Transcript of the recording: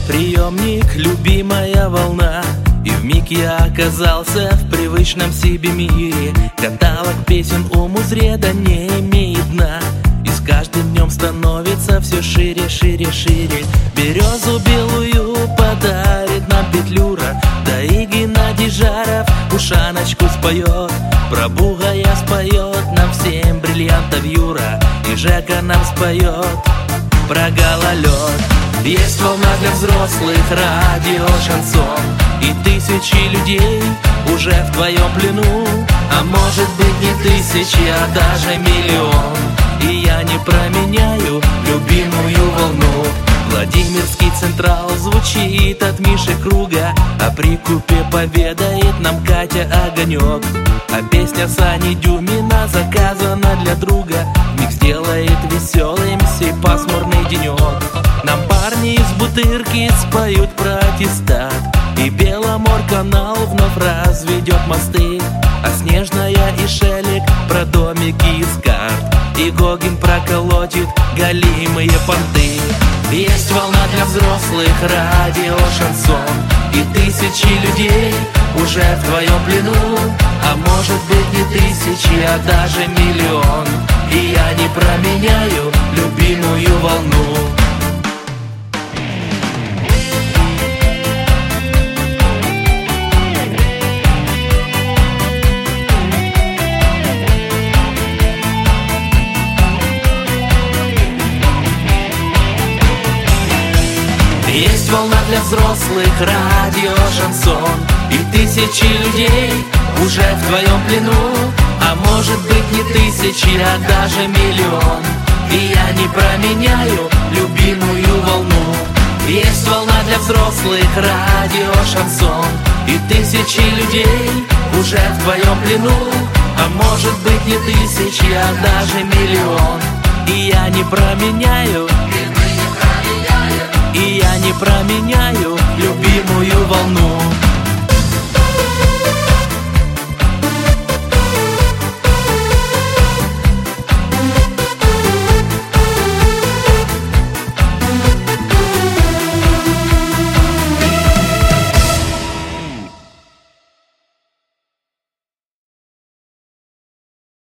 приемник, любимая волна. И вмиг я оказался в привычном себе мире. Каталог песен у Музреда не имеет дна, и с каждым днем становится все шире, шире, шире. Березу белую подарит нам Петлюра, да и Геннадий Жаров ушаночку споет. Про Бугая споет нам всем бриллиантов Юра, и Жека нам споет про гололед. Есть волна для взрослых, радио шансон, и тысячи людей уже в твоем плену. А может быть не тысячи, а даже миллион. И я не променяю любимую волну. Владимирский Централ звучит от Миши Круга, а при купе поведает нам Катя Огонек. А песня Сани Дюмина заказана для друга, миг сделает веселым сей пасмурный денек. Нам парни из Бутырки споют про аттестат, и Беломорканал вновь разведет мосты. А Снежная и Шелег про домики из карт, и Гогин проколотит голимые понты. Есть волна для взрослых, радио шансон, и тысячи людей уже в твоем плену. А может быть не тысячи, а даже миллион. И я не променяю любимую волну. Есть волна для взрослых, радио шансон, и тысячи людей уже в твоем плену. А может быть не тысячи, а даже миллион. И я не променяю любимую волну. Есть волна для взрослых, радио шансон, и тысячи людей уже в твоем плену. А может быть не тысячи, а даже миллион. И я не променяю, и я не променяю любимую волну.